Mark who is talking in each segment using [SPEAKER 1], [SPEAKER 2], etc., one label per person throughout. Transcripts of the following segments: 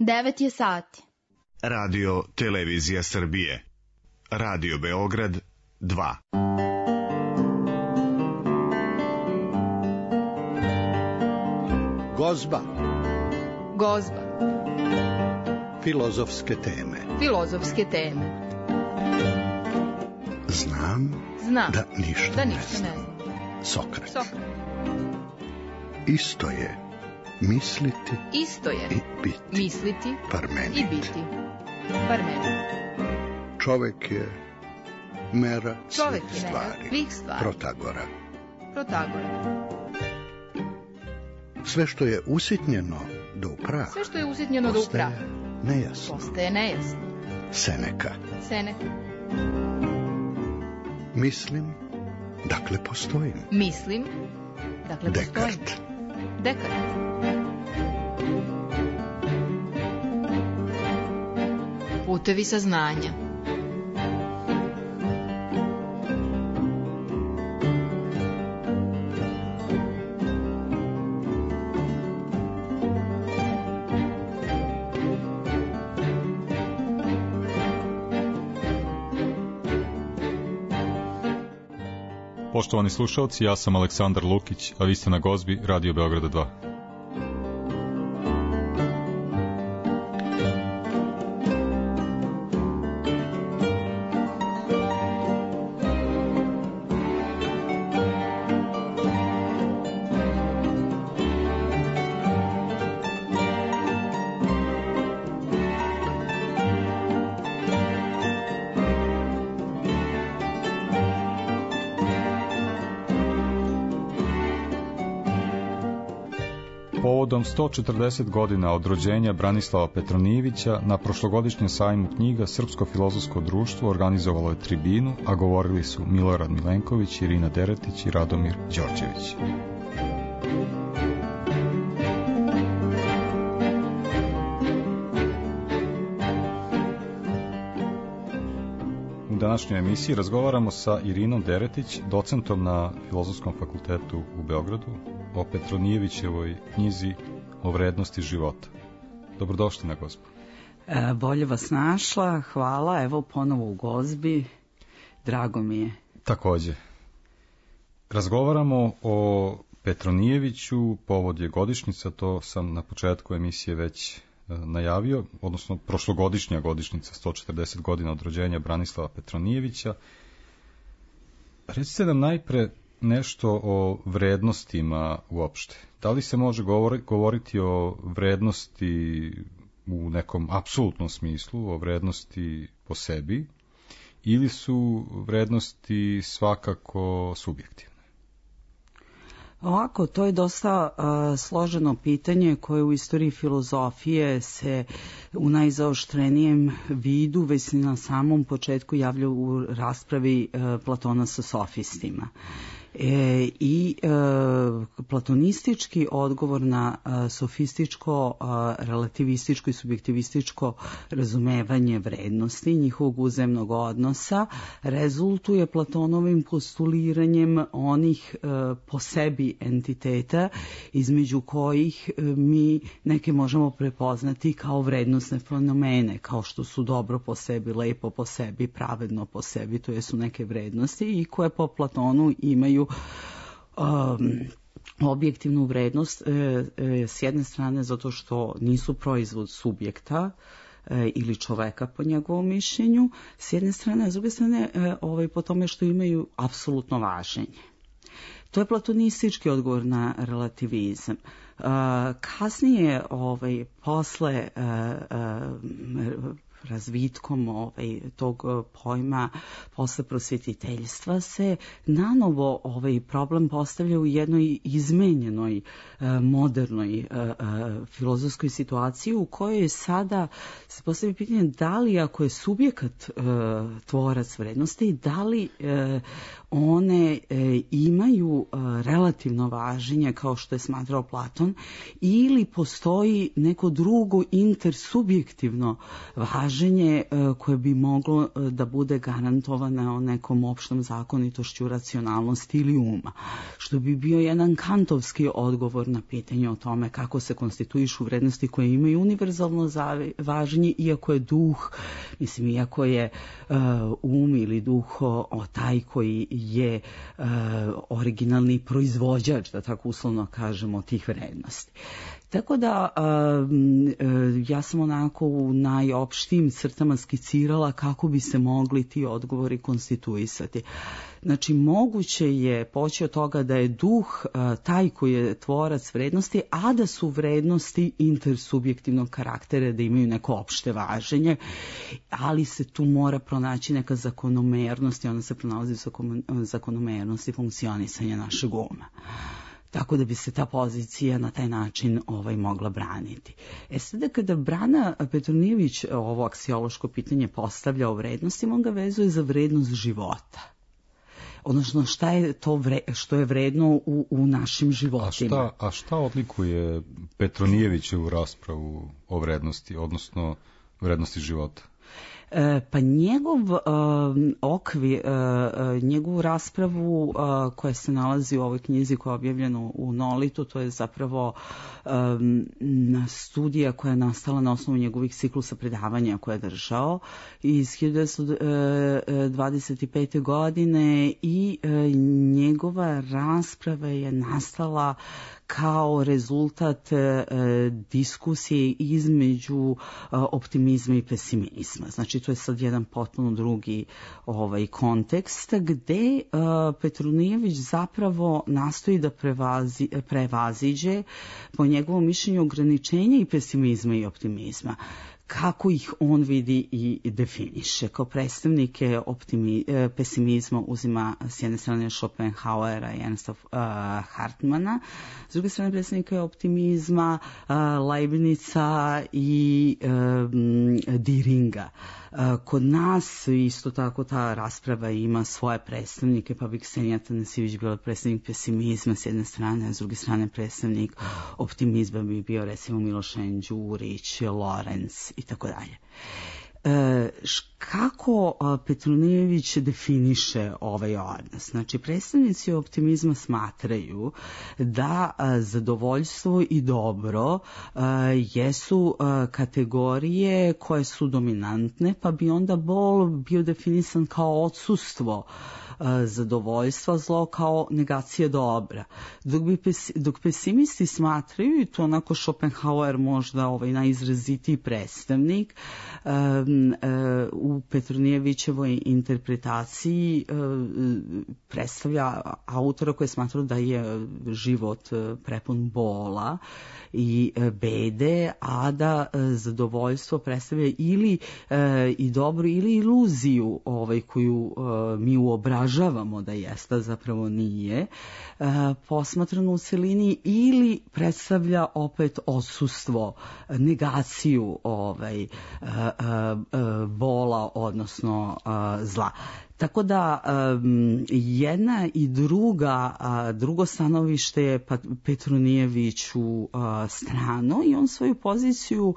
[SPEAKER 1] 9 je sati.
[SPEAKER 2] Radio Televizija Srbije. Radio Beograd 2.
[SPEAKER 3] Gozba.
[SPEAKER 1] Gozba.
[SPEAKER 3] Filozofske teme.
[SPEAKER 1] Filozofske teme.
[SPEAKER 3] Znam da ništa ne znam. Sokrat. Isto je misliti i biti.
[SPEAKER 1] Misliti
[SPEAKER 3] Parmenid.
[SPEAKER 1] i biti. Parmenid.
[SPEAKER 3] Čovek je mera
[SPEAKER 1] Čovek
[SPEAKER 3] svih
[SPEAKER 1] je mera svih stvari.
[SPEAKER 3] Protagora. Sve što je usitnjeno do prah. Postaje nejasno. Seneka. Mislim, dakle postojim. Dekart.
[SPEAKER 1] Putevi saznanja.
[SPEAKER 4] Poštovani slušalci, ja sam Aleksandar Lukić, a vi ste na Gozbi Radio Beograda 2. Povodom 140 godina od rođenja Branislava Petronijevića na prošlogodišnjem sajmu knjiga Srpsko filozofsko društvo organizovalo je tribinu, a govorili su Milorad Milenković, Irina Deretić i Radomir Đorđević. U današnjoj emisiji razgovaramo sa Irinom Deretić, docentom na Filozofskom fakultetu u Beogradu, o Petronijevićevoj knjizi O vrednosti života. Dobrodošli na Gozbu.
[SPEAKER 5] Bolje vas našla, hvala, evo ponovo u Gozbi, drago mi je.
[SPEAKER 4] Takođe. Razgovaramo o Petronijeviću, povod je godišnjica, to sam na početku emisije već najavio, odnosno prošlogodišnja godišnjica, 140 godina od rođenja Branislava Petronijevića. Recite nam najpre nešto o vrednostima uopšte. Da li se može govoriti o vrednosti u nekom apsolutnom smislu, o vrednosti po sebi, ili su vrednosti svakako subjektivne?
[SPEAKER 5] Ovako, to je dosta složeno pitanje koje u istoriji filozofije se u najzaoštrenijem vidu već na samom početku javlja u raspravi Platona sa sofistima. Platonistički odgovor na sofističko, relativističko i subjektivističko razumevanje vrednosti, njihovog uzemnog odnosa, rezultuje Platonovim postuliranjem onih po sebi entiteta između kojih mi neke možemo prepoznati kao vrednosne fenomene, kao što su dobro po sebi, lepo po sebi, pravedno po sebi, to su neke vrednosti i koje po Platonu imaju objektivnu vrednost s jedne strane zato što nisu proizvod subjekta ili čoveka po njegovom mišljenju, s jedne strane, a s druge strane po tome što imaju apsolutno važenje. To je platonistički odgovor na relativizam. Kasnije, posle razvitkom tog pojma posle prosvjetiteljstva se nanovo problem postavlja u jednoj izmenjenoj modernoj filozofskoj situaciji u kojoj sada se postavlja pitanje da li ako je subjekat tvorac vrednosti, da li one imaju relativno važenje kao što je smatrao Platon ili postoji neko drugo intersubjektivno važenje koje bi moglo da bude garantovano nekom opštom zakonitošću, racionalnosti ili uma, što bi bio jedan kantovski odgovor na pitanje o tome kako se konstituišu vrednosti koje imaju univerzalno važenje, iako je duh, mislim, iako je um ili duh taj koji je originalni proizvođač, da tako uslovno kažemo, tih vrednosti. Tako da ja sam onako u najopštijim crtama skicirala kako bi se mogli ti odgovori konstituisati. Znači, moguće je poći od toga da je duh taj koji je tvorac vrednosti, a da su vrednosti intersubjektivnog karaktera, da imaju neko opšte važenje, ali se tu mora pronaći neka zakonomernost i ona se pronalazi u zakonomernosti funkcionisanja našeg uma. Tako da bi se ta pozicija na taj način mogla braniti. Sada kada Brana Petronijević ovo aksiološko pitanje postavlja o vrednostima, on ga vezuje za vrednost života. Odnosno, šta je to što je vredno u našim životima.
[SPEAKER 4] A šta odlikuje Petronijevićevu raspravu o vrednosti, odnosno vrednosti života?
[SPEAKER 5] Pa njegov okvir, njegovu raspravu koja se nalazi u ovoj knjizi koja je objavljena u Nolitu, to je zapravo studija koja je nastala na osnovu njegovih ciklusa predavanja koje je držao iz 1925. godine i njegova rasprava je nastala kao rezultat diskusije između optimizma i pesimizma. Znači, to je sad jedan potpuno drugi kontekst gde Petronijević zapravo nastoji da prevaziđe, po njegovom mišljenju, ograničenja i pesimizma i optimizma. Kako ih on vidi i definiše. Kao predstavnike pesimizma uzima s jedne strane Schopenhauera i Ernsta Hartmana, s druge strane predstavnike optimizma Leibnica i Dieringa. Kod nas isto tako ta rasprava ima svoje predstavnike, pa bi Ksenija Tanasijević bila predstavnik pesimizma s jedne strane, a s druge strane predstavnik optimizma bi bio recimo Milošen Đurić, Lorenz i tako dalje. Kako Petronijević definiše ovaj odnos? Znači, predstavnici optimizma smatraju da zadovoljstvo i dobro jesu kategorije koje su dominantne, pa bi onda bol bio definisan kao odsustvo zadovoljstva, zlo kao negacija dobra. Dok pesimisti smatraju, i to onako Schopenhauer možda najizrazitiji predstavnik, u Petronijevićevoj interpretaciji predstavlja autora koji je smatrao da je život prepun bola i bede, a da zadovoljstvo predstavlja ili i dobro ili iluziju koju mi uobražavamo da jeste, zapravo nije, posmatrano u celini, ili predstavlja opet odsustvo, negaciju bola, odnosno zla. Tako da jedna i drugo stanovište je Petronijeviću strano i on svoju poziciju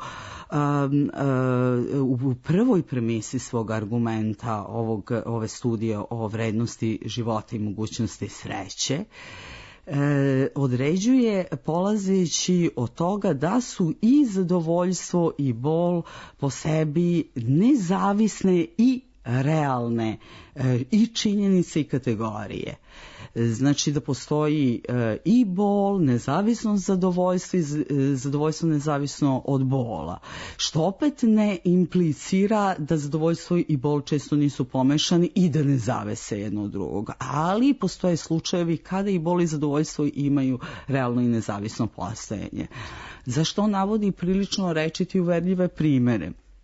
[SPEAKER 5] u prvoj premisi svog argumenta ove studije o vrednosti života i mogućnosti sreće određuje polazeći od toga da su i zadovoljstvo i bol po sebi nezavisne i realne i činjenice i kategorije. Znači da postoji i bol, nezavisno zadovoljstvo i zadovoljstvo nezavisno od bola. Što opet ne implicira da zadovoljstvo i bol često nisu pomešani i da ne zavise jedno od drugog. Ali postoje slučajevi kada i bol i zadovoljstvo imaju realno i nezavisno postojanje. Zašto on navodi prilično rečiti i uverljive primere?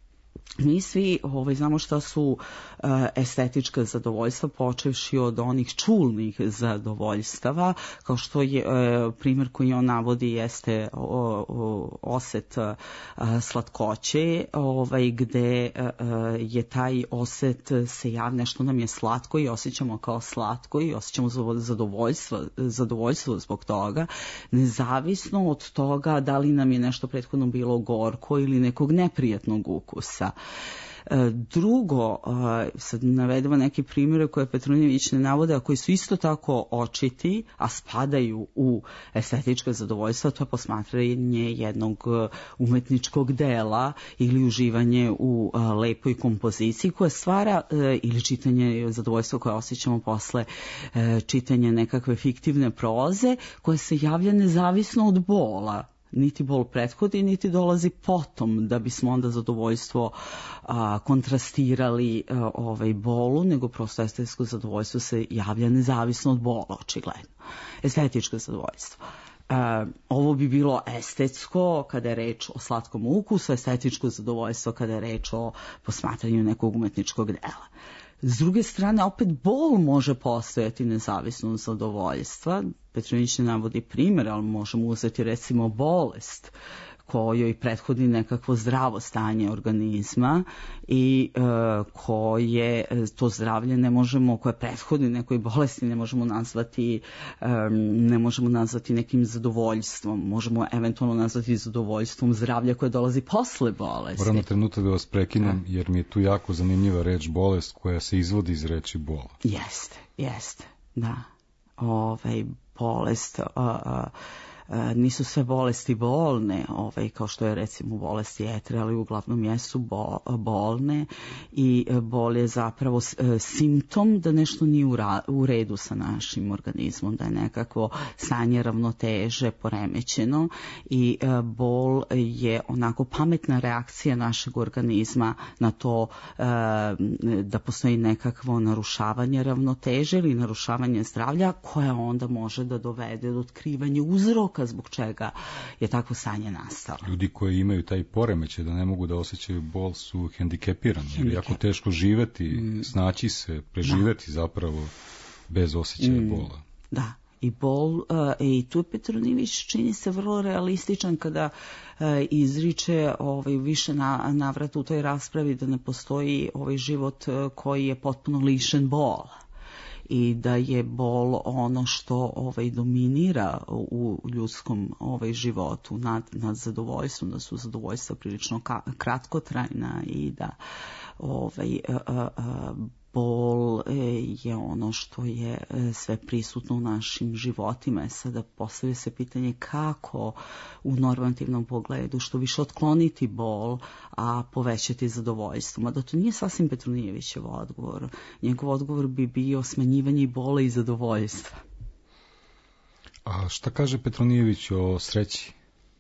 [SPEAKER 5] Mi svi znamo šta su estetička zadovoljstva, počevši od onih čulnih zadovoljstava, kao što je primjer koji on navodi jeste oset slatkoće, gde je taj oset se javlja što nam je slatko i osjećamo kao slatko i osjećamo zadovoljstvo zbog toga, nezavisno od toga da li nam je nešto prethodno bilo gorko ili nekog neprijatnog ukusa. Drugo, sad navedemo neke primjere koje Petronijević ne navode, a koji su isto tako očiti, a spadaju u estetička zadovoljstva, to je posmatranje jednog umetničkog dela ili uživanje u lepoj kompoziciji koja stvara, ili čitanje zadovoljstva koje osjećamo posle čitanja nekakve fiktivne proze koja se javlja nezavisno od bola. Niti bol prethodi, niti dolazi potom da bismo onda zadovoljstvo kontrastirali bolu, nego prosto estetsko zadovoljstvo se javlja nezavisno od bola, očigledno. Estetičko zadovoljstvo. Ovo bi bilo estetsko kada je reč o slatkom ukusu, estetičko zadovoljstvo kada je reč o posmatranju nekog umetničkog dela. S druge strane, opet bol može postojati nezavisno od zadovoljstva. Petronijević ne navodi primjer, ali možemo uzeti recimo bolest kojoj prethodi nekakvo zdravo stanje organizma i koje to zdravlje ne možemo, koje prethodi nekoj bolesti ne možemo nazvati nekim zadovoljstvom. Možemo eventualno nazvati zadovoljstvom zdravlja koje dolazi posle bolesti.
[SPEAKER 4] Moram na trenutak da vas prekinem, jer mi je tu jako zanimljiva reč bolest koja se izvodi iz reči bola.
[SPEAKER 5] Jeste, da. Bolest... nisu sve bolesti bolne, kao što je recimo bolest jetre, ali uglavnom jesu bolne i bol je zapravo simptom da nešto nije u redu sa našim organizmom, da je nekakvo stanje ravnoteže poremećeno i bol je onako pametna reakcija našeg organizma na to da postoji nekakvo narušavanje ravnoteže ili narušavanje zdravlja koje onda može da dovede do otkrivanja uzroka zbog čega je takvo stanje nastalo.
[SPEAKER 4] Ljudi koji imaju taj poremećaj da ne mogu da osjećaju bol su hendikepirani, jer je jako teško živeti, snaći se, preživeti zapravo bez osjećaja bola.
[SPEAKER 5] Da. I bol, i tu Petronijević čini se vrlo realističan kada izriče više navrata u toj raspravi da ne postoji život koji je potpuno lišen bola. I da je bol ono što dominira u ljudskom životu nad zadovoljstvom, da su zadovoljstva prilično kratkotrajna i da bol je ono što je sve prisutno u našim životima. Sada postavlja se pitanje kako u normativnom pogledu što više otkloniti bol, a povećati zadovoljstvo. Mada to nije sasvim Petronijevićev odgovor. Njegov odgovor bi bio smanjivanje bola i zadovoljstva.
[SPEAKER 4] A šta kaže Petronijević o sreći?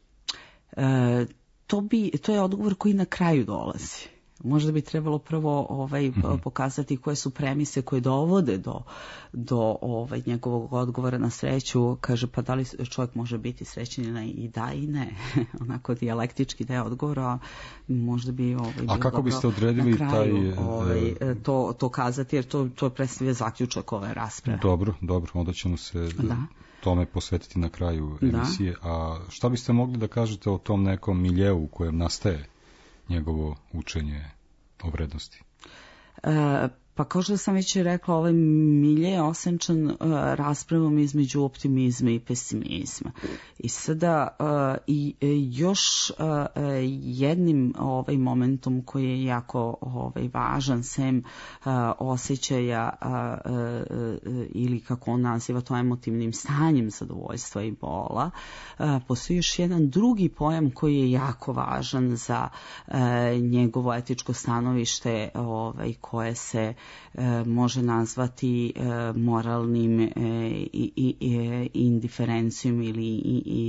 [SPEAKER 5] To je odgovor koji na kraju dolazi. Možda bi trebalo prvo pokazati koje su premise koje dovode do njegovog odgovora na sreću. Kaže, pa da li čovjek može biti srećan i da i ne. Onako dijalektički da je odgovor, možda bi
[SPEAKER 4] a kako biste odredili kraju,
[SPEAKER 5] to kazati, jer to predstavlja zaključak ove rasprave.
[SPEAKER 4] Dobro, onda ćemo se tome posvetiti na kraju emisije. A šta biste mogli da kažete o tom nekom miljeu u kojem nastaje njegovo učenje o vrednosti?
[SPEAKER 5] Pa kao što sam već rekla, ovaj milje je osenčan raspravom između optimizma i pesimizma. I sada još jednim momentom koji je jako važan, sem osjećaja ili kako on naziva to emotivnim stanjem zadovoljstva i bola, postoji još jedan drugi pojam koji je jako važan za njegovo etičko stanovište koje se može nazvati moralnim indiferencijom ili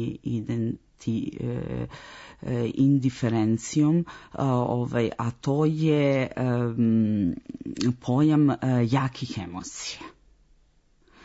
[SPEAKER 5] indiferencijom, a to je pojam jakih emocija.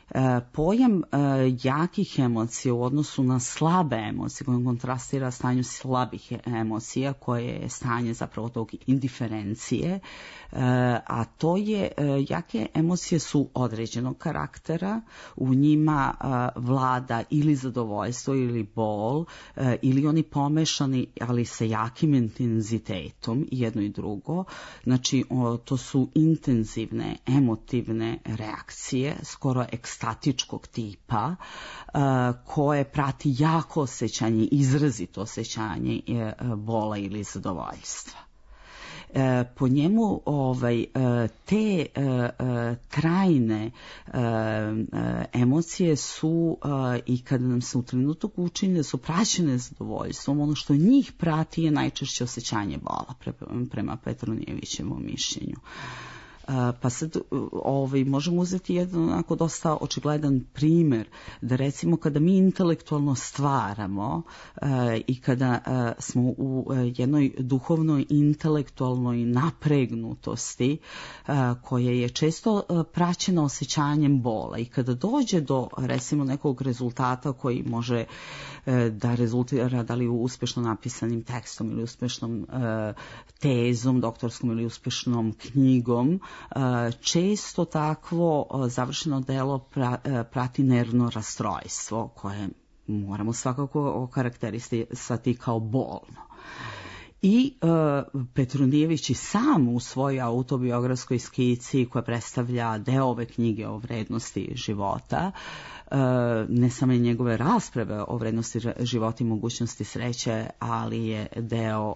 [SPEAKER 5] Pojam jakih emocija u odnosu na slabe emocije, koji kontrastira stanju slabih emocija, koje je stanje zapravo tog indiferencije, a to je, jake emocije su određenog karaktera, u njima vlada ili zadovoljstvo ili bol, ili oni pomešani, ali sa jakim intenzitetom, jedno i drugo. Znači, to su intenzivne, emotivne reakcije, skoro ekstatičkog tipa, koje prati jako osjećanje, izrazito osjećanje bola ili zadovoljstva. Po njemu te trajne emocije su, i kada nam se u trenutku učini da su praćene zadovoljstvom, ono što njih prati je najčešće osjećanje bola, prema Petronijevićevom mišljenju. Pa sad možemo uzeti jedan onako dosta očigledan primjer, da recimo kada mi intelektualno stvaramo i kada smo u jednoj duhovnoj intelektualnoj napregnutosti koja je često praćena osjećanjem bola, i kada dođe do recimo nekog rezultata koji može da rezultira da li uspješno napisanim tekstom ili uspješnom tezom, doktorskom ili uspješnom knjigom, često takvo završeno delo prati nervno rastrojstvo koje moramo svakako okarakterisati kao bolno. I Petronijević i sam u svojoj autobiografskoj skici koja predstavlja deo ove knjige o vrednosti života, ne samo njegove rasprave o vrednosti života i mogućnosti sreće, ali je deo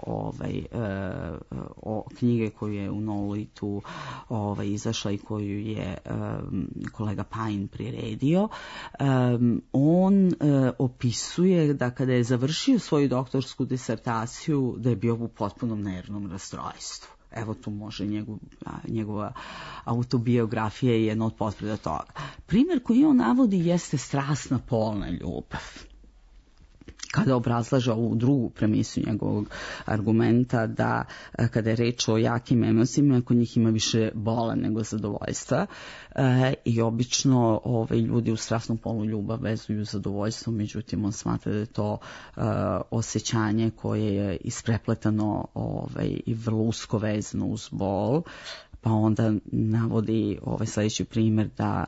[SPEAKER 5] o knjige koju je u Nolitu izašla i koju je kolega Pajin priredio. On opisuje da kada je završio svoju doktorsku disertaciju da je bio u potpunom nervnom rastrojstvu. Evo tu može njegova autobiografija je jedna od potvrda toga. Primjer koji on navodi jeste strasna polna ljubav. Kada obrazlaže ovu drugu premisu njegovog argumenta da kada je reč o jakim emocijama, kod njih ima više bola nego zadovoljstva, i obično ljudi u strasnu polnu ljubav vezuju zadovoljstvo, međutim on smatra da je to osjećanje koje je isprepletano i vrlo usko vezano uz bol. Pa onda navodi sljedeći primjer da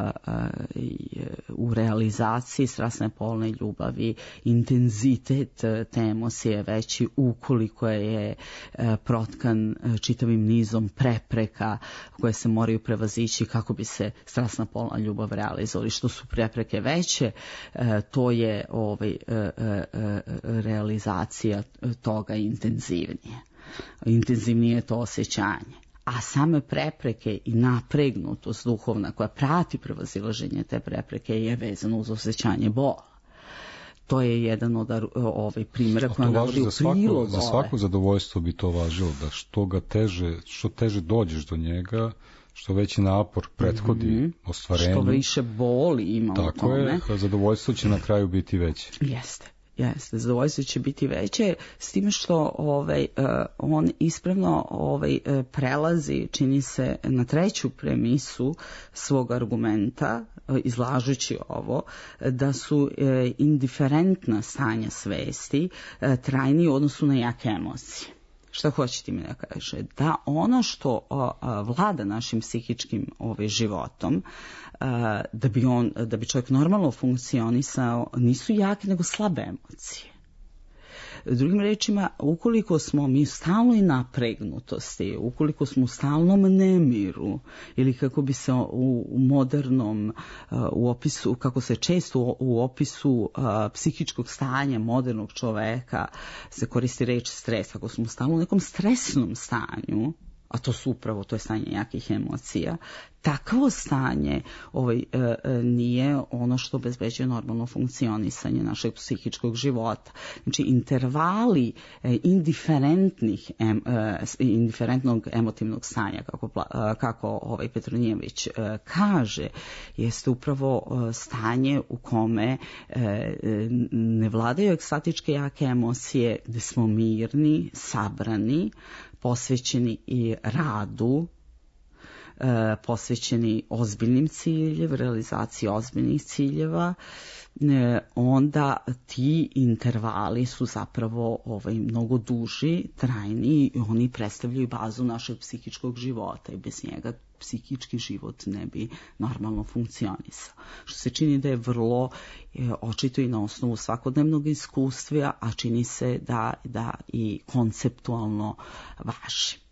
[SPEAKER 5] u realizaciji strasne polne ljubavi intenzitet te emocije je veći ukoliko je protkan čitavim nizom prepreka koje se moraju prevazići kako bi se strasna polna ljubav realizovali. Što su prepreke veće, to je realizacija toga intenzivnije. Intenzivnije je to osjećanje. A same prepreke i napregnutost duhovna koja prati prevazilaženje te prepreke je vezano uz osjećanje bola. To je jedan od primjera koja navodi u prilog.
[SPEAKER 4] Za svako zadovoljstvo bi to važilo, da što teže dođeš do njega, što veći napor prethodi ostvarenju. Što
[SPEAKER 5] više boli ima u tome.
[SPEAKER 4] Tako je, zadovoljstvo će na kraju biti veće.
[SPEAKER 5] Jeste, zadovoljstvo će biti veće, s tim što on ispravno prelazi, čini se, na treću premisu svog argumenta, izlažući ovo, da su indiferentna stanja svesti trajni u odnosu na jake emocije. Šta hoćete mi da kaže? Da ono što vlada našim psihičkim životom, da bi čovjek normalno funkcionisao, nisu jake nego slabe emocije. Drugim rečima, ukoliko smo mi u stalnoj napregnutosti, ukoliko smo u stalnom nemiru, ili kako bi se u modernom u opisu, kako se često u opisu psihičkog stanja modernog čoveka se koristi reč stres, ako smo stalno u nekom stresnom stanju, a to su upravo, to je stanje jakih emocija, takvo stanje nije ono što obezbeđuje normalno funkcionisanje našeg psihičkog života. Znači, intervali indiferentnog emotivnog stanja, kako Petronijević kaže, jeste upravo stanje u kome ne vladaju ekstatičke jake emocije, gde smo mirni, sabrani, posvećeni i radu, posvećeni ozbiljnim ciljevima, realizaciji ozbiljnih ciljeva, onda ti intervali su zapravo mnogo duži, trajni i oni predstavljaju bazu našeg psihičkog života i bez njega psihički život ne bi normalno funkcionisao. Što se čini da je vrlo očito i na osnovu svakodnevnog iskustva, a čini se da i konceptualno važi.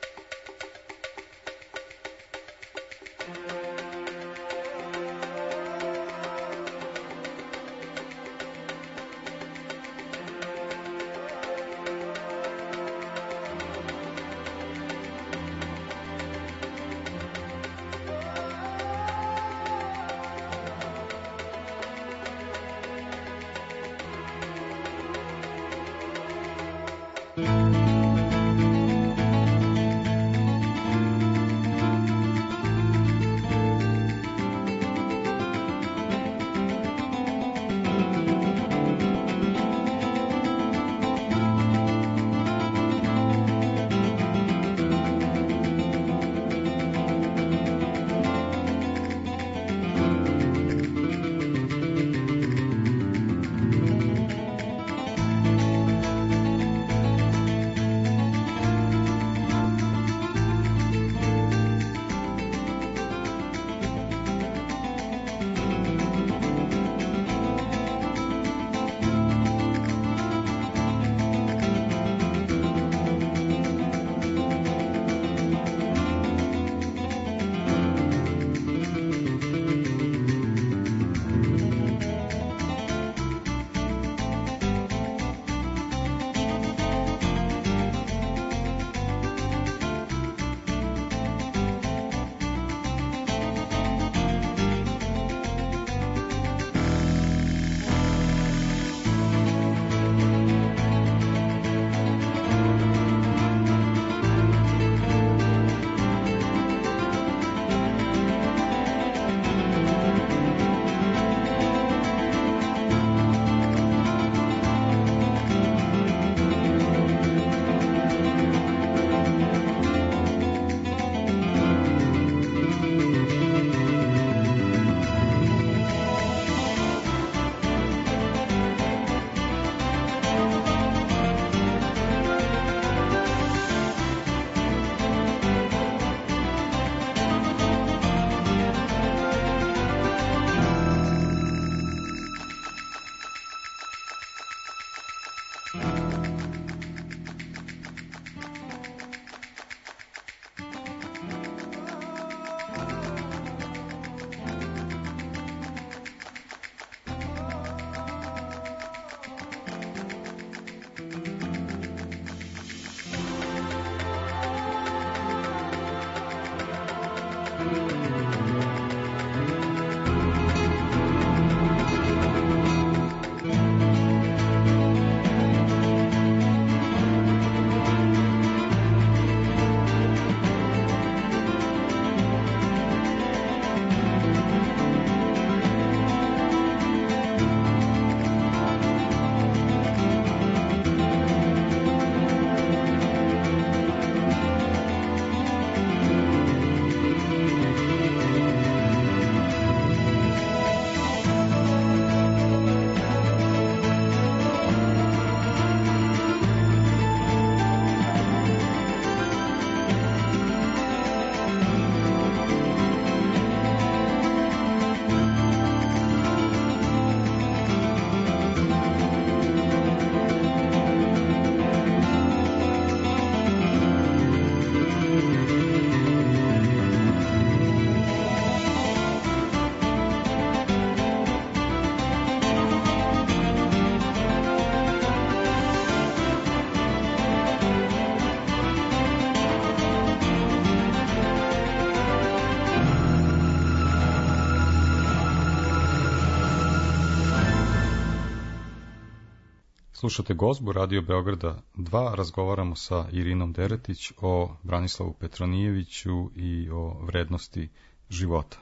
[SPEAKER 4] Slušate Gozbu Radio Beograda 2, razgovaramo sa Irinom Deretić o Branislavu Petronijeviću i o vrednosti života.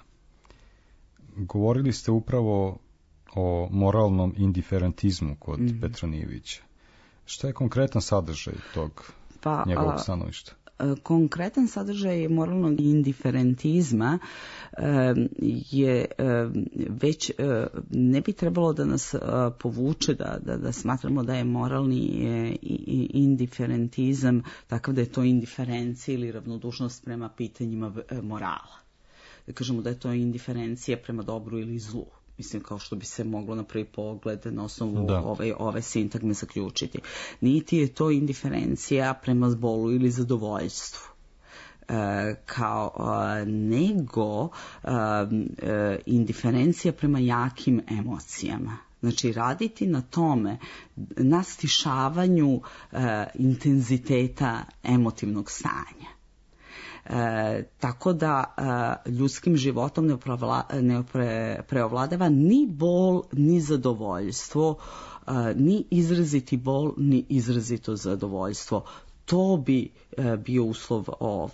[SPEAKER 4] Govorili ste upravo o moralnom indiferentizmu kod Petronijevića. Šta je konkretan sadržaj tog njegovog stanovišta?
[SPEAKER 5] konkretan sadržaj moralnog indiferentizma je već ne bi trebalo da nas povuče da smatramo da je moralni indiferentizam takav da je to indiferencija ili ravnodušnost prema pitanjima morala. Da kažemo da je to indiferencija prema dobru ili zlu. Mislim, kao što bi se moglo na prvi pogled na osnovu ove sintagme zaključiti. Niti je to indiferencija prema bolu ili zadovoljstvu. Nego indiferencija prema jakim emocijama. Znači, raditi na tome, na stišavanju intenziteta emotivnog stanja. Tako da ljudskim životom ne preovladava ni bol, ni zadovoljstvo, ni izraziti bol, ni izrazito zadovoljstvo. To bi bio uslov,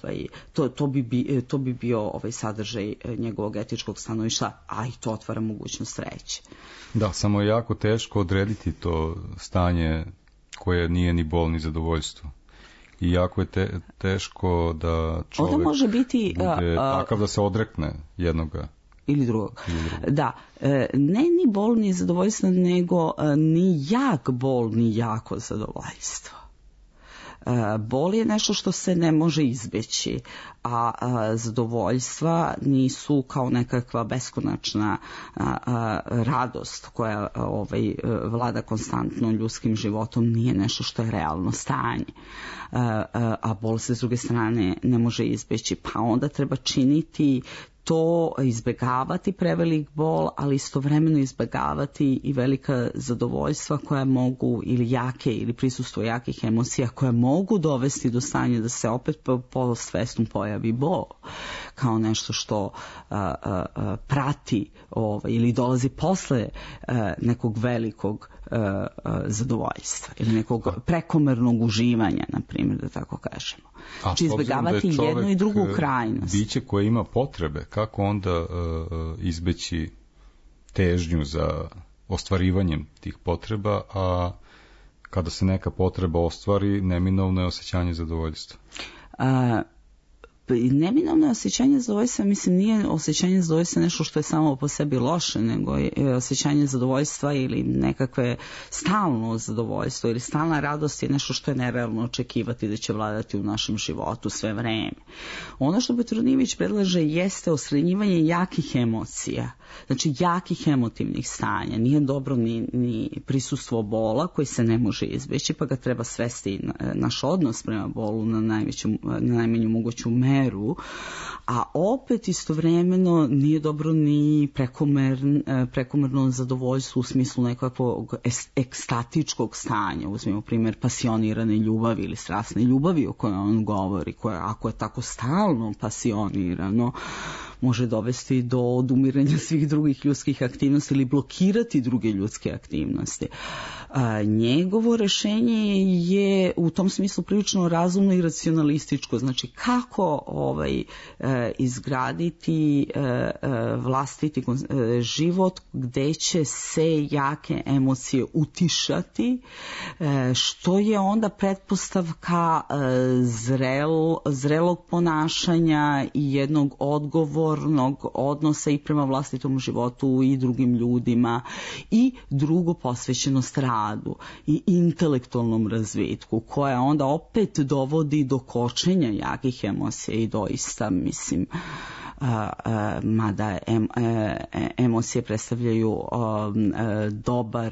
[SPEAKER 5] to bi bio sadržaj njegovog etičkog stanovišta, a i to otvara mogućnost sreće.
[SPEAKER 4] Da, samo je jako teško odrediti to stanje koje nije ni bol, ni zadovoljstvo. I jako je teško da čovjek
[SPEAKER 5] može biti,
[SPEAKER 4] bude takav da se odrekne jednoga
[SPEAKER 5] ili drugog. Da, ne ni bol, ni zadovoljstvo, nego ni jak bol, ni jako zadovoljstvo. Bol je nešto što se ne može izbeći, a zadovoljstva nisu kao nekakva beskonačna radost koja vlada konstantno ljudskim životom, nije nešto što je realno stanje. A bol se s druge strane ne može izbeći, pa onda treba činiti to, izbegavati prevelik bol, ali istovremeno izbegavati i velika zadovoljstva koja mogu, ili prisustvo jakih emocija koje mogu dovesti do stanja da se opet posvesno pojavi bol kao nešto što prati ili dolazi posle nekog velikog zadovoljstva ili nekog prekomernog uživanja, na primjer, da tako kažemo. Znači izbjegavati jednu i drugu krajnost.
[SPEAKER 4] Biće koje ima potrebe, kako onda izbeći težnju za ostvarivanjem tih potreba, a kada se neka potreba ostvari, neminovno je osjećanje zadovoljstva?
[SPEAKER 5] Neminovno je osjećanje zadovoljstva, mislim, nije osjećanje zadovoljstva nešto što je samo po sebi loše, nego je osjećanje zadovoljstva ili nekakve stalno zadovoljstvo ili stalna radost je nešto što je nerealno očekivati da će vladati u našem životu sve vreme. Ono što Petronijević predlaže jeste osrednjivanje jakih emocija, znači jakih emotivnih stanja. Nije dobro ni prisustvo bola koji se ne može izbeći, pa ga treba svesti naš odnos prema bolu na najmanju moguću meru, a opet istovremeno nije dobro ni prekomerno zadovoljstvo u smislu nekakvog ekstatičkog stanja. Uzmimo primjer pasionirane ljubavi ili strasne ljubavi o kojoj on govori, koja ako je tako stalno pasionirano može dovesti do odumiranja svih drugih ljudskih aktivnosti ili blokirati druge ljudske aktivnosti. Njegovo rešenje je u tom smislu prilično razumno i racionalističko. Znači kako izgraditi vlastiti život gde će se jake emocije utišati, što je onda pretpostavka zrelog ponašanja i jednog odgovornog odnosa i prema vlastitom životu i drugim ljudima, i drugo posvećenost radu i intelektualnom razvitku, koja onda opet dovodi do kočenja jakih emocija i doista, mislim, mada emocije predstavljaju dobar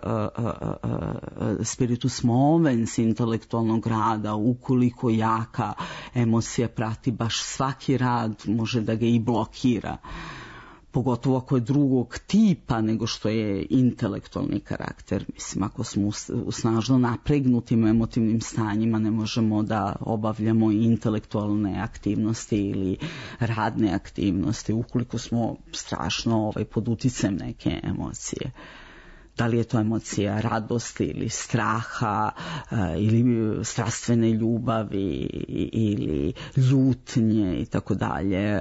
[SPEAKER 5] spiritus movens intelektualnog rada, ukoliko jaka emocija prati baš svaki rad, može da ga i blokira, pogotovo ako je drugog tipa nego što je intelektualni karakter. Mislim, ako smo u snažno napregnutim emotivnim stanjima, ne možemo da obavljamo intelektualne aktivnosti ili radne aktivnosti, ukoliko smo strašno pod uticajem neke emocije. Da li je to emocija radosti ili straha ili strastvene ljubavi ili ljutnje i tako dalje,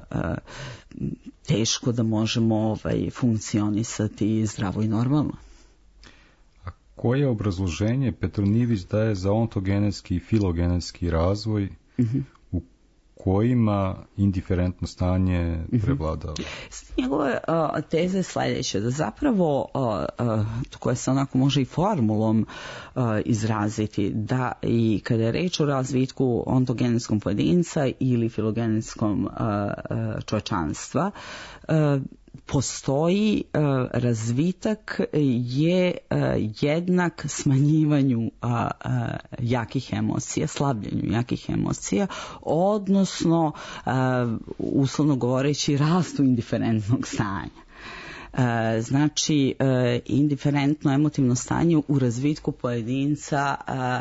[SPEAKER 5] teško da možemo funkcionisati zdravo i normalno.
[SPEAKER 4] A koje obrazloženje Petronijević daje za ontogenetski i filogenetski razvoj u kojima indiferentno stanje prevladava.
[SPEAKER 5] Njegova teza je sljedeća, da zapravo, koja se onako može i formulom izraziti, da i kada je reč o razvitku ontogenetskom pojedinca ili filogenetskom čovječanstva, postoji razvitak je jednak smanjivanju jakih emocija, slabljenju jakih emocija, odnosno uslovno govoreći rastu indiferentnog stanja. Znači, indiferentno emotivno stanje u razvitku pojedinca,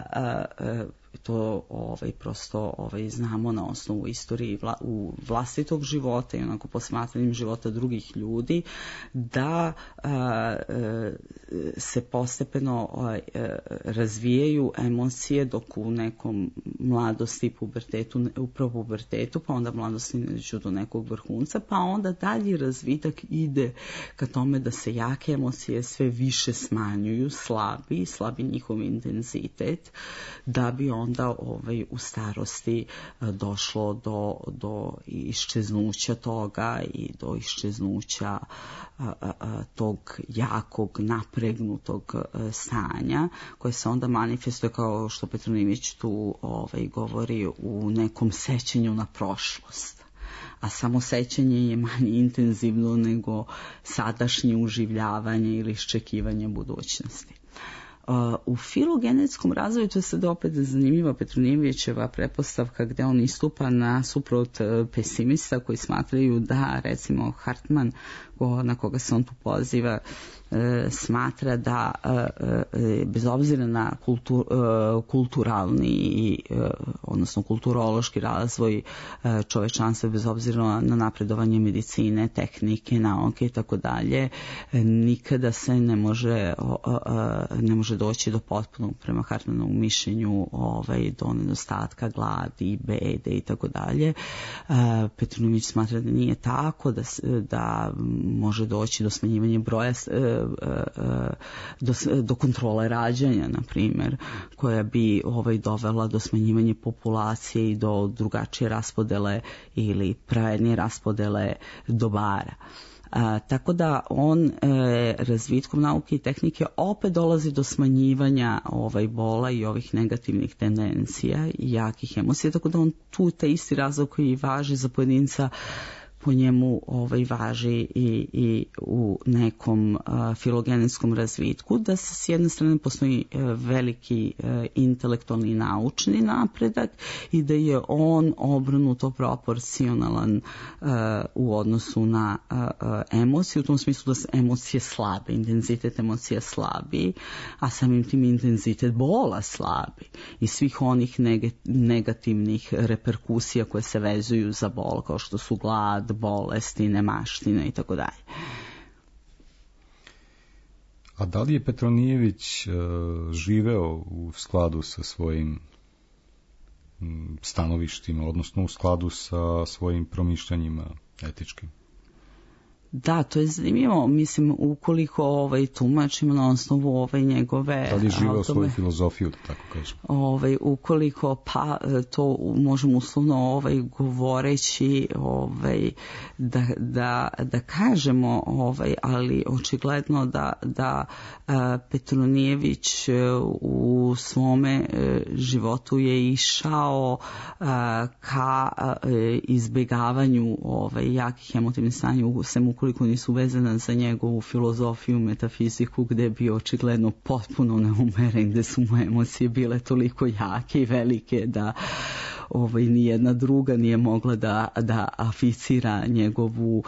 [SPEAKER 5] to prosto znamo na osnovu istorije vlastitog života i onako posmatranjem života drugih ljudi, da se postepeno razvijaju emocije dok u nekom mladosti, pubertetu, upravo pubertetu, pa onda mladosti neđu do nekog vrhunca, pa onda dalji razvitak ide ka tome da se jake emocije sve više smanjuju, slabi njihov intenzitet, da bi onda u starosti došlo do iščeznuća toga i do iščeznuća tog jakog, napregnutog stanja, koje se onda manifestuje, kao što Petronijević tu govori, u nekom sećanju na prošlost. A samo sećanje je manje intenzivno nego sadašnje uživljavanje ili iščekivanje budućnosti. U filogenetskom razvoju, to je sad opet zanimljiva Petronijevićeva pretpostavka, gde on istupa nasuprot pesimista koji smatraju da, recimo, Hartman, na koga se on tu poziva, smatra da bez obzira na kulturalni, odnosno kulturološki razvoj čovečanstva, bez obzira na napredovanje medicine, tehnike, nauke i tako dalje, nikada se ne može doći do potpunog, prema Hartmanovom mišljenju, do nedostatka, gladi, bede i tako dalje. Petronijević smatra da nije tako, da može doći do smanjivanja broja, do kontrole rađanja, na primjer, koja bi dovela do smanjivanja populacije i do drugačije raspodele ili pravednije raspodele dobara. Tako da on razvitkom nauke i tehnike opet dolazi do smanjivanja bola i ovih negativnih tendencija i jakih emocija, tako da on tu taj isti razlog koji važi za pojedinca po njemu važi i u nekom filogenetskom razvitku, da se s jedne strane postoji veliki intelektualni i naučni napredak i da je on obrnuto proporcionalan u odnosu na emocije, u tom smislu da se emocije slabe, intenzitet emocija slabi, a samim tim intenzitet bola slabi i svih onih negativnih reperkusija koje se vezuju za bol, kao što su glad, bolesti, nemaštine i tako dalje.
[SPEAKER 4] A da li je Petronijević živeo u skladu sa svojim stanovištima, odnosno u skladu sa svojim promišljanjima etičkim?
[SPEAKER 5] Da, to je zanimljivo, mislim, ukoliko tumačimo na osnovu njegove...
[SPEAKER 4] Da li je živeo svoju filozofiju, da tako kažem?
[SPEAKER 5] Ukoliko, pa to možemo uslovno govoreći da kažemo, ali očigledno da Petronijević u svome životu je išao ka izbjegavanju jakih emotivnih stanja, ukoliko nisu vezana za njegovu filozofiju, metafiziku, gde je bio očigledno potpuno neumeren, gde su mu emocije bile toliko jake i velike da nijedna druga nije mogla da aficira njegovu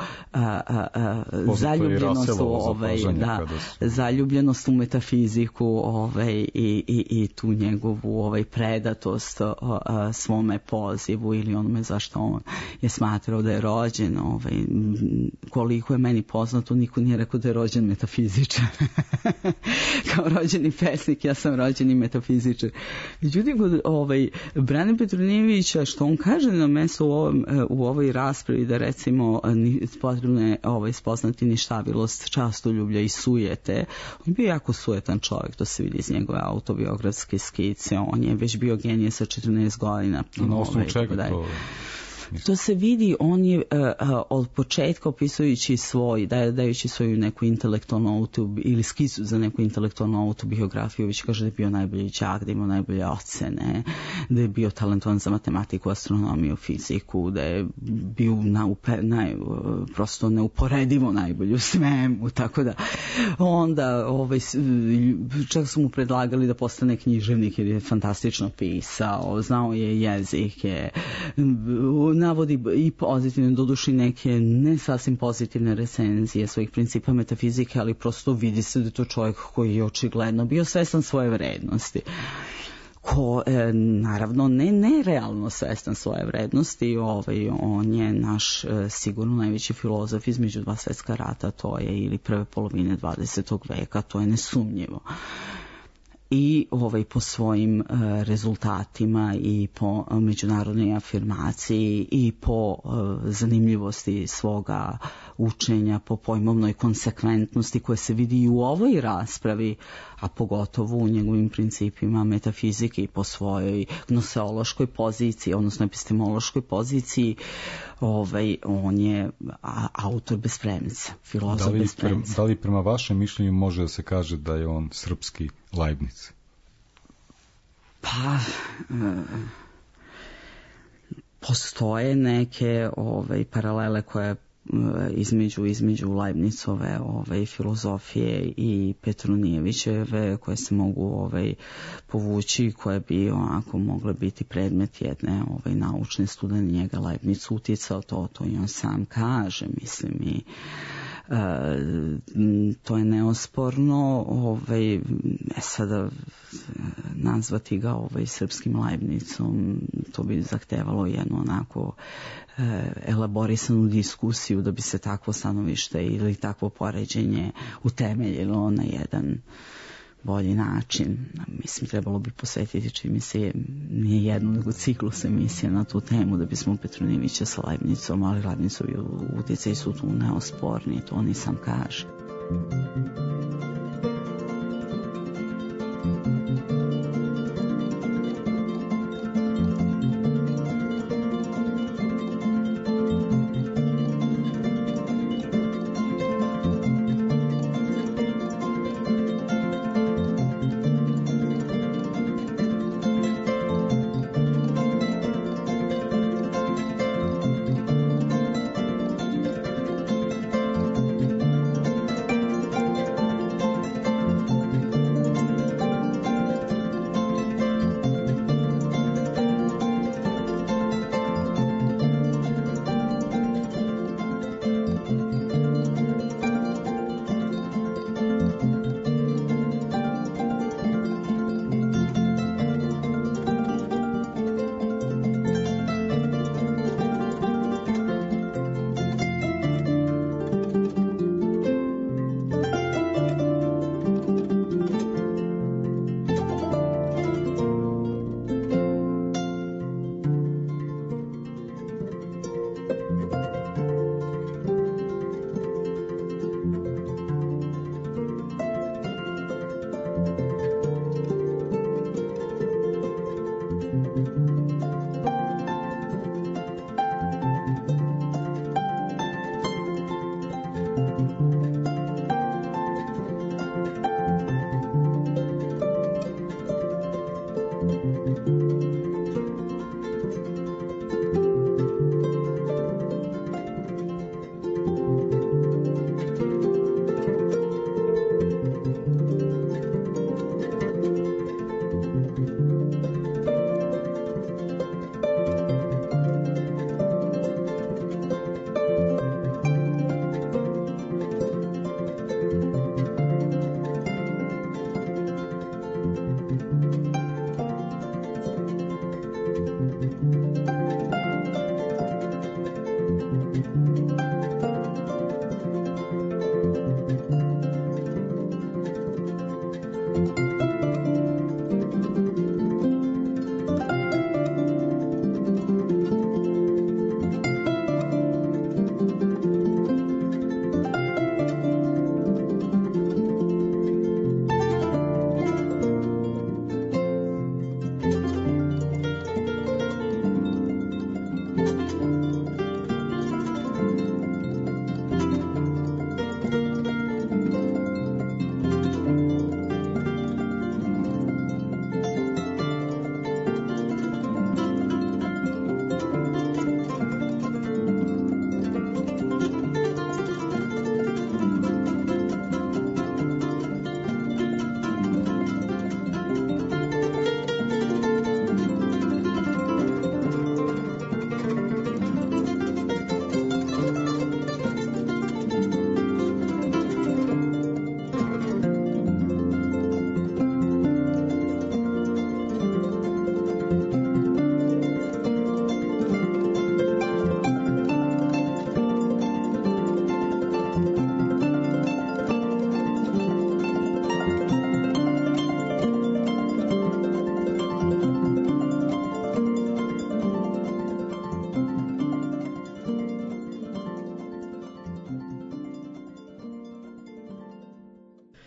[SPEAKER 5] zaljubljenost u metafiziku i tu njegovu predatost svome pozivu ili onome zašto on je smatrao da je rođen. Koliko je meni poznato, niko nije rekao da je rođen metafizičar. Kao rođeni pesnik, ja sam rođeni metafizičar. Međutim, Branin Petronijević Pupojevića, što on kaže na mesto u ovoj raspravi, da recimo potrebno je spoznati ništavilost, častoljublja i sujete. On je bio jako sujetan čovjek, to se vidi iz njegove autobiografske skice, on je već bio genije sa 14 godina.
[SPEAKER 4] Na osnovu čega to?
[SPEAKER 5] To se vidi, on je od početka opisujući dajući svoju neku intelektualnu ili skicu za neku intelektualnu autobiografiju, već kaže da je bio najbolji đak, da imao najbolje ocene, da je bio talentovan za matematiku, astronomiju, fiziku, da je bio prosto neuporedivo najbolji u svemu, tako da onda čak su mu predlagali da postane književnik jer je fantastično pisao, znao je jezike, navodi i pozitivne, doduši neke ne sasvim pozitivne recenzije svojih principa metafizike, ali prosto vidi se da je to čovjek koji je očigledno bio svestan svoje vrednosti. Naravno ne realno svestan svoje vrednosti, on je naš sigurno najveći filozof između dva svjetska rata, to je ili prve polovine 20. veka, to je nesumnjivo. I po svojim rezultatima i po međunarodnoj afirmaciji i po zanimljivosti svoga učenja, po pojmovnoj konsekventnosti koja se vidi i u ovoj raspravi, a pogotovo u njegovim principima metafizike i po svojoj gnoseološkoj poziciji, odnosno epistemološkoj poziciji, on je autor bez premca, filozof bez premca.
[SPEAKER 4] Da li prema vašem mišljenju može da se kaže da je on srpski Leibniz?
[SPEAKER 5] Pa postoje neke paralele koje između Leibnizove filozofije i Petronijevićeve koje se mogu povući, koje bi onako mogle biti predmet jedne naučne studije. Njega Leibniz uticao, to i on sam kaže, mislim, i to je neosporno. Sada nazvati ga srpskim Leibnizom, to bi zahtevalo jednu onako elaborisanu diskusiju da bi se takvo stanovište ili takvo poređenje utemeljilo na jedan bolji način. Mislim, trebalo bi posvetiti, čini mi se, nije jednu nego ciklus emisija na tu temu da bismo Petronijevića sa Leibnizom, ali Leibnizovi utjecaj su tu neosporni, to on i sam kaže.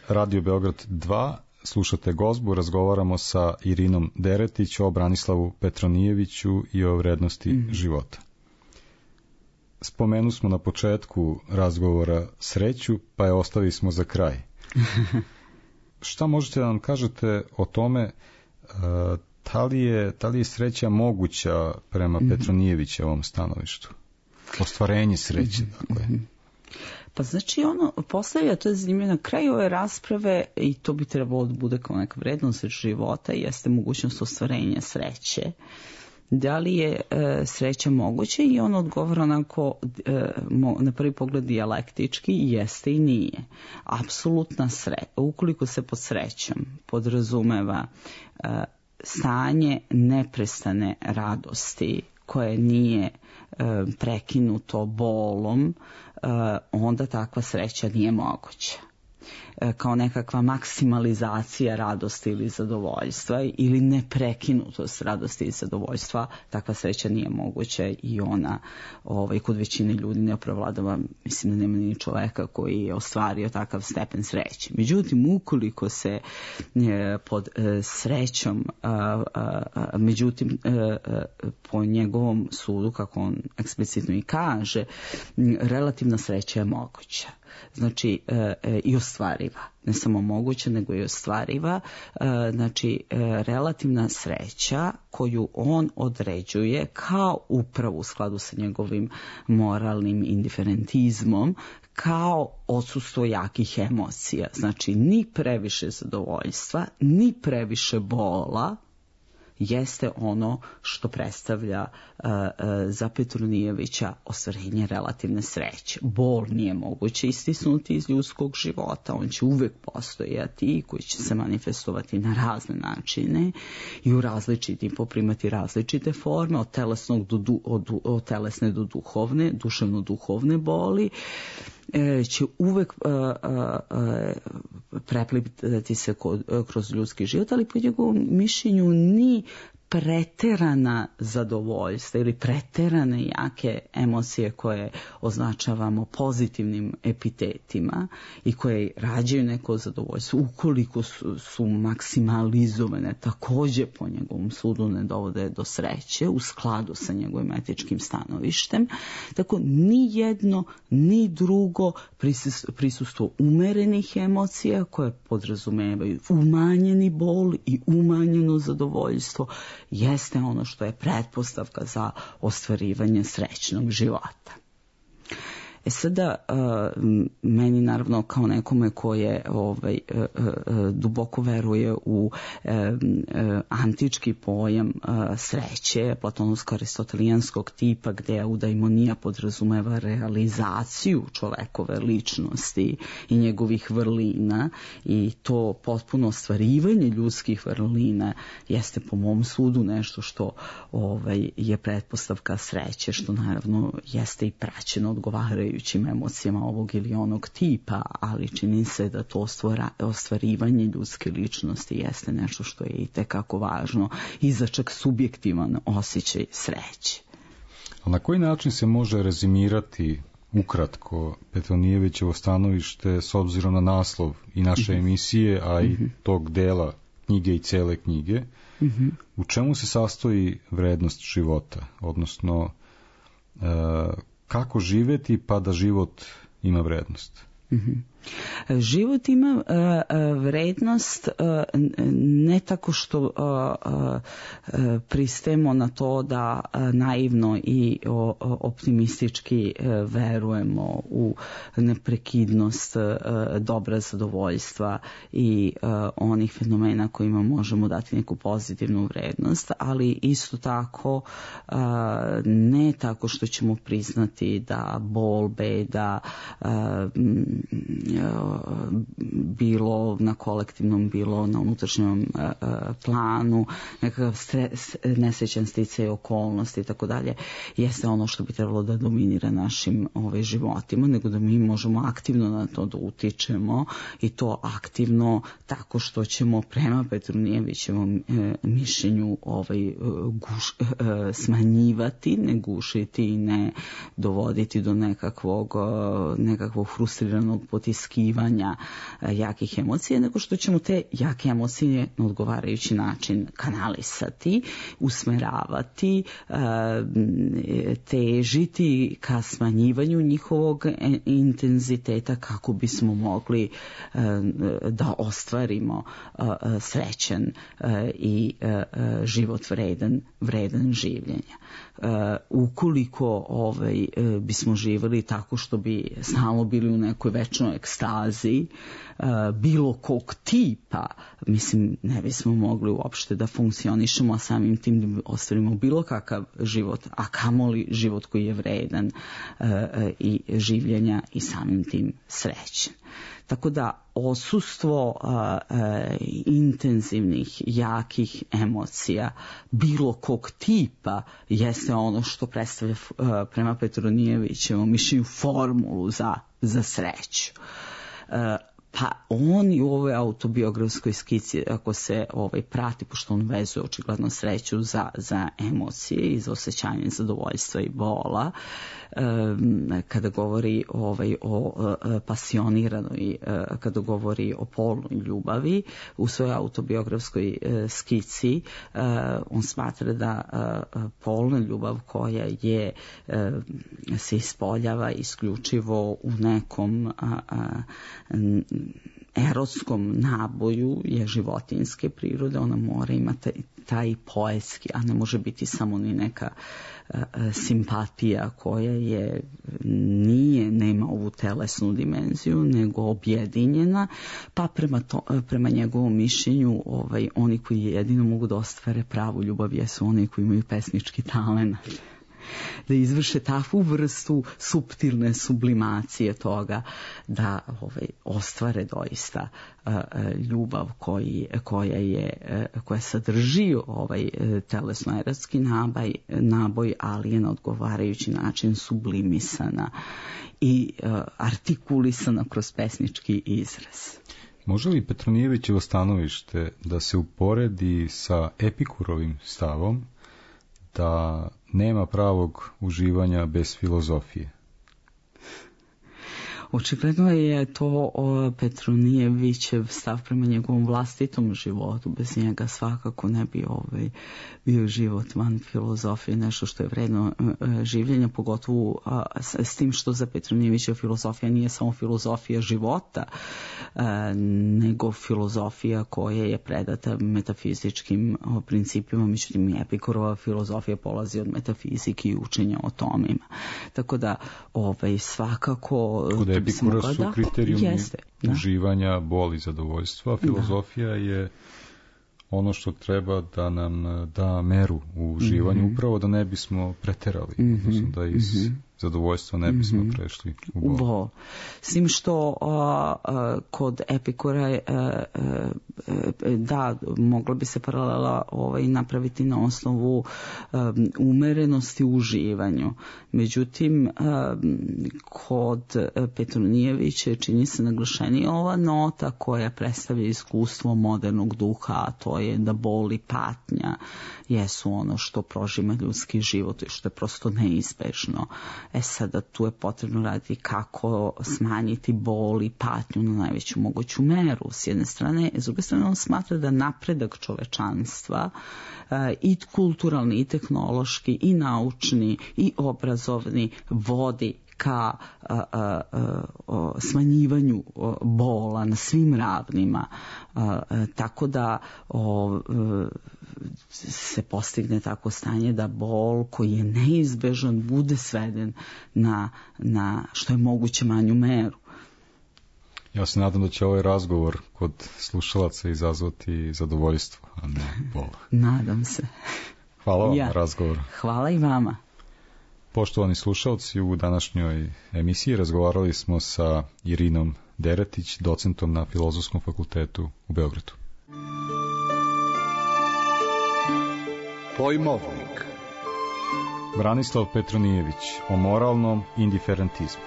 [SPEAKER 4] Radio Beograd 2, slušate Gozbu, razgovaramo sa Irinom Deretić o Branislavu Petronijeviću i o vrednosti života. Spomenu smo na početku razgovora sreću, pa je ostavili smo za kraj. Šta možete da nam kažete o tome, da li je sreća moguća prema Petronijevićevom stanovištu? Ostvarenje sreće, dakle.
[SPEAKER 5] Pa znači ono postavlja, to je zanimljivo na kraju ove rasprave i to bi trebalo da bude kao neka vrednost života, jeste mogućnost ostvarenja sreće. Da li je sreća moguća i on odgovara onako na prvi pogled dijalektički, jeste i nije. Apsolutna sreća, ukoliko se pod srećom podrazumeva stanje neprestane radosti koje nije prekinuto bolom, onda takva sreća nije moguća. Kao nekakva maksimalizacija radosti ili zadovoljstva ili neprekinutost radosti i zadovoljstva, takva sreća nije moguća i ona kod većine ljudi ne prevladava. Mislim da nema ni čoveka koji je ostvario takav stepen sreće. Međutim, ukoliko se pod srećom, međutim, po njegovom sudu, kako on eksplicitno i kaže, relativna sreća je moguća. Znači i ostvariva, ne samo moguća nego i ostvariva, znači relativna sreća koju on određuje kao upravo u skladu sa njegovim moralnim indiferentizmom, kao odsustvo jakih emocija, znači ni previše zadovoljstva, ni previše bola, jeste ono što predstavlja za Petronijevića ostvarenje relativne sreće. Bol nije moguće istisnuti iz ljudskog života, on će uvek postojati i koji će se manifestovati na razne načine i u različitim, poprimati različite forme, od telesne do duhovne, duševno-duhovne boli, će uvek preplitati se kroz ljudski život, ali po njegovom mišljenju ni preterana zadovoljstva ili preterane jake emocije koje označavamo pozitivnim epitetima i koje rađaju neko zadovoljstvo, ukoliko su maksimalizovane, također po njegovom sudu ne dovode do sreće u skladu sa njegovim etičkim stanovištem. Tako ni jedno ni drugo prisustvo umerenih emocija koje podrazumevaju umanjeni bol i umanjeno zadovoljstvo jeste ono što je pretpostavka za ostvarivanje srećnog života. Sada, meni naravno kao nekome koje duboko veruje u antički pojam sreće, platonovsko-aristotelijanskog tipa, gde eudaimonija podrazumeva realizaciju čovekove ličnosti i njegovih vrlina i to potpuno ostvarivanje ljudskih vrlina jeste po mom sudu nešto što je pretpostavka sreće, što naravno jeste i praćeno odgovaraju emocijama ovog ili onog tipa, ali čini se da to ostvarivanje ljudske ličnosti jeste nešto što je i tekako važno i za čak subjektivan osjećaj sreće.
[SPEAKER 4] A na koji način se može rezimirati ukratko Petronijevićevo stanovište s obzirom na naslov i naše emisije, a i tog dela knjige i cele knjige? U čemu se sastoji vrednost života, odnosno kako živjeti pa da život ima vrednost?
[SPEAKER 5] Život ima vrednost ne tako što pristajemo na to da naivno i optimistički verujemo u neprekidnost dobra zadovoljstva i onih fenomena kojima možemo dati neku pozitivnu vrednost, ali isto tako ne tako što ćemo priznati da bol, beda, bilo na kolektivnom, bilo na unutrašnjem planu, nekakav stres, nesrećan sticaj okolnosti i tako dalje, jeste ono što bi trebalo da dominira našim životima, nego da mi možemo aktivno na to da utičemo i to aktivno tako što ćemo prema Petronijevićevom mišljenju smanjivati, ne gušiti i ne dovoditi do nekakvog frustriranog potiskanja istiskivanja jakih emocija, nego što ćemo te jake emocije na odgovarajući način kanalisati, usmeravati, težiti ka smanjivanju njihovog intenziteta kako bismo mogli da ostvarimo srećan i život vredan življenja. Ukoliko bismo živjeli tako što bi stalno bili u nekoj večnoj ekstazi bilo kog tipa, mislim, ne bismo mogli uopšte da funkcionišemo, a samim tim da ostvarimo bilo kakav život, a kamoli život koji je vredan i življenja i samim tim srećan. Tako da odsustvo intenzivnih, jakih emocija bilo kog tipa jeste ono što predstavlja prema Petronijevićevom mišljenju formulu za sreću. Pa on i u ovoj autobiografskoj skici, ako se prati, pošto on vezuje očigledno sreću za emocije i za osjećanje zadovoljstva i bola, kada govori o pasioniranoj, kada govori o polnoj ljubavi, u svojoj autobiografskoj skici on smatra da polna ljubav koja se ispoljava isključivo u nekom erotskom naboju je životinjske prirode, ona mora imati taj poetski, a ne može biti samo ni neka simpatija koja nema ovu telesnu dimenziju, nego objedinjena, pa prema njegovom mišljenju oni koji jedino mogu da ostvare pravu ljubav jesu oni koji imaju pesnički talent, da izvrše takvu vrstu suptilne sublimacije toga da ostvare doista ljubav koja sadrži telesno-erotski naboj, ali je na odgovarajući način sublimisana i artikulisana kroz pesnički izraz.
[SPEAKER 4] Može li Petronijevićevo stanovište da se uporedi sa Epikurovim stavom da nema pravog uživanja bez filozofije?
[SPEAKER 5] Očigledno je to Petronijevićev stav prema njegovom vlastitom životu. Bez njega svakako ne bi bio život van filozofije, nešto što je vredno življenja, pogotovo s tim što za Petronijevića filozofija nije samo filozofija života, nego filozofija koja je predata metafizičkim principima. Međutim, Epikurova filozofija polazi od metafizike i učenja o tomima. Tako da svakako
[SPEAKER 4] Epikura su kriterijumi uživanja, boli, zadovoljstva, a filozofija je ono što treba da nam da meru u uživanju, upravo da ne bismo preterali, odnosno da iz zadovoljstva ne bismo prešli u bol.
[SPEAKER 5] S tim što kod Epikura mogla bi se paralela napraviti na osnovu umerenosti u uživanju. Međutim, kod Petronijevića čini se naglašenija ova nota koja predstavlja iskustvo modernog duha, a to je da bol i patnja jesu ono što prožima ljudski život i što je prosto neizbežno. Sada tu je potrebno raditi kako smanjiti bol i patnju na najveću moguću meru. S jedne strane, s druge strane on smatra da napredak čovečanstva i kulturalni, i tehnološki, i naučni, i obrazovni vodi ka smanjivanju bola na svim ravnima, tako da se postigne tako stanje da bol koji je neizbežan bude sveden na što je moguće manju meru.
[SPEAKER 4] Ja se nadam da će ovaj razgovor kod slušalaca izazvati zadovoljstvo, a ne bol.
[SPEAKER 5] Nadam se.
[SPEAKER 4] Hvala vam na razgovor.
[SPEAKER 5] Hvala i vama.
[SPEAKER 4] Poštovani slušalci, u današnjoj emisiji razgovarali smo sa Irinom Deretić, docentom na Filozofskom fakultetu u Beogradu.
[SPEAKER 3] Pojmovnik.
[SPEAKER 4] Branislav Petronijević o moralnom indiferentizmu.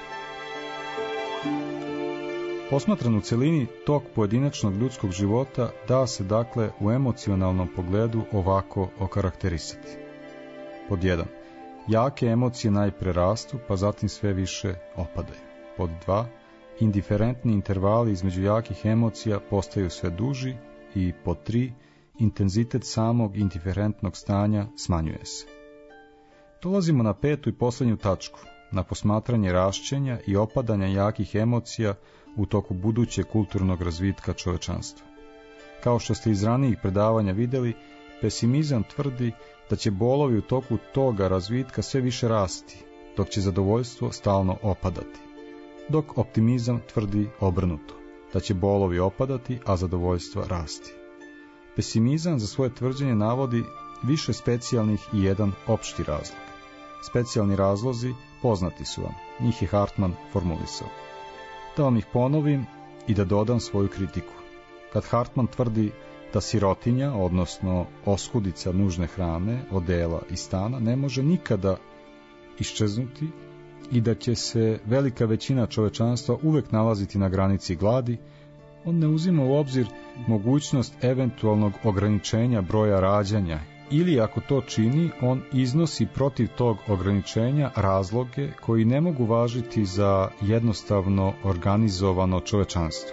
[SPEAKER 4] Posmatran u celini, tok pojedinačnog ljudskog života da se dakle u emocionalnom pogledu ovako okarakterisati. Pod 1. Jake emocije najpre rastu, pa zatim sve više opadaju. Pod 2. indiferentni intervali između jakih emocija postaju sve duži i pod 3, intenzitet samog indiferentnog stanja smanjuje se. Dolazimo na 5. i posljednju tačku, na posmatranje rašćenja i opadanja jakih emocija u toku budućeg kulturnog razvitka čovečanstva. Kao što ste iz ranijih predavanja vidjeli, pesimizam tvrdi da će bolovi u toku toga razvitka sve više rasti, dok će zadovoljstvo stalno opadati, dok optimizam tvrdi obrnuto, da će bolovi opadati, a zadovoljstva rasti. Pesimizam za svoje tvrđenje navodi više specijalnih i jedan opšti razlog. Specijalni razlozi poznati su vam, njih je Hartman formulisao. Da vam ih ponovim i da dodam svoju kritiku. Kad Hartman tvrdi da sirotinja, odnosno oskudica nužne hrane, odela i stana, ne može nikada iščeznuti i da će se velika većina čovečanstva uvek nalaziti na granici gladi, on ne uzima u obzir mogućnost eventualnog ograničenja broja rađanja, ili ako to čini, on iznosi protiv tog ograničenja razloge koji ne mogu važiti za jednostavno organizovano čovečanstvo.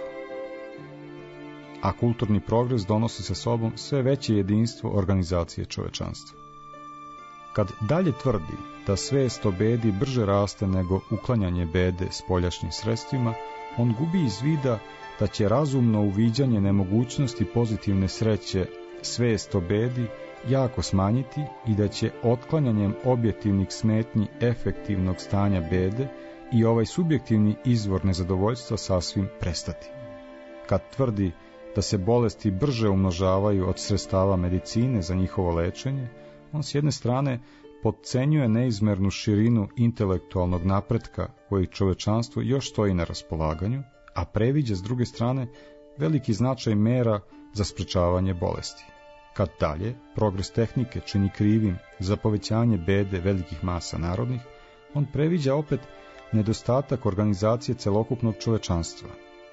[SPEAKER 4] A kulturni progres donosi sa sobom sve veće jedinstvo organizacije čovečanstva. Kad dalje tvrdi da svest o bedi brže raste nego uklanjanje bede spoljašnjim sredstvima, on gubi iz vida da će razumno uviđanje nemogućnosti pozitivne sreće svest o bedi jako smanjiti i da će otklanjanjem objektivnih smetnji efektivnog stanja bede i ovaj subjektivni izvor nezadovoljstva sasvim prestati. Kad tvrdi da se bolesti brže umnožavaju od sredstava medicine za njihovo lečenje, on s jedne strane potcenjuje neizmernu širinu intelektualnog napretka koji čovečanstvu još stoji na raspolaganju, a previđa s druge strane veliki značaj mera za sprečavanje bolesti. Kad dalje progres tehnike čini krivim za povećanje bede velikih masa narodnih, on previđa opet nedostatak organizacije celokupnog čovečanstva,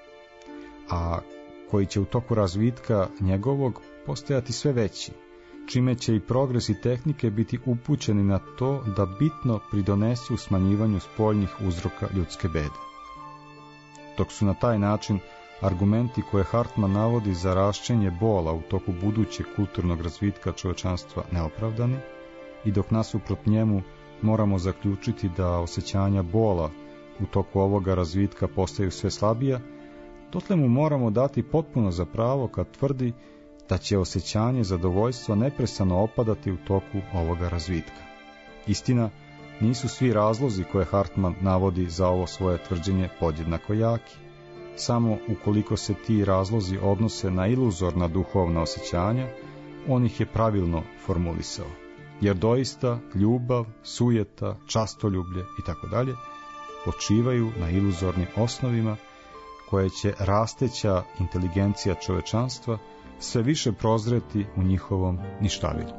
[SPEAKER 4] a koji će u toku razvitka njegovog postajati sve veći, čime će i progres i tehnike biti upućeni na to da bitno pridonesu smanjivanju spoljnih uzroka ljudske bede. Dok su na taj način argumenti koje Hartman navodi za rašćenje bola u toku budućeg kulturnog razvitka čovečanstva neopravdani, i dok nasuprot njemu moramo zaključiti da osjećanja bola u toku ovoga razvitka postaju sve slabija, dotle mu moramo dati potpuno za pravo kad tvrdi da će osjećanje zadovoljstva neprestano opadati u toku ovoga razvitka. Istina, nisu svi razlozi koje Hartman navodi za ovo svoje tvrđenje podjednako jaki. Samo ukoliko se ti razlozi odnose na iluzorna duhovna osjećanja, on ih je pravilno formulisao. Jer doista ljubav, sujeta, častoljublje itd. počivaju na iluzornim osnovima koje će rasteća inteligencija čovečanstva sve više prozreti u njihovom ništavilu.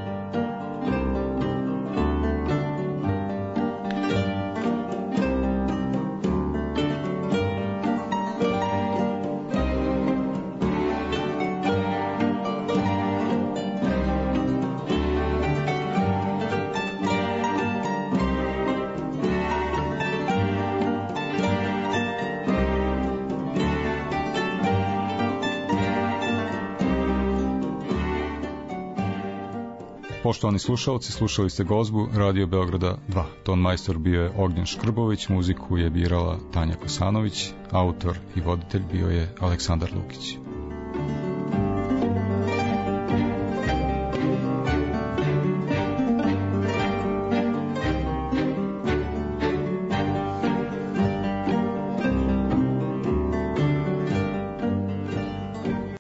[SPEAKER 4] Poštovani slušalci, slušali ste gozbu Radio Beograda 2. Ton majstor bio je Ognjen Škrbović, muziku je birala Tanja Kosanović, autor i voditelj bio je Aleksandar Lukić.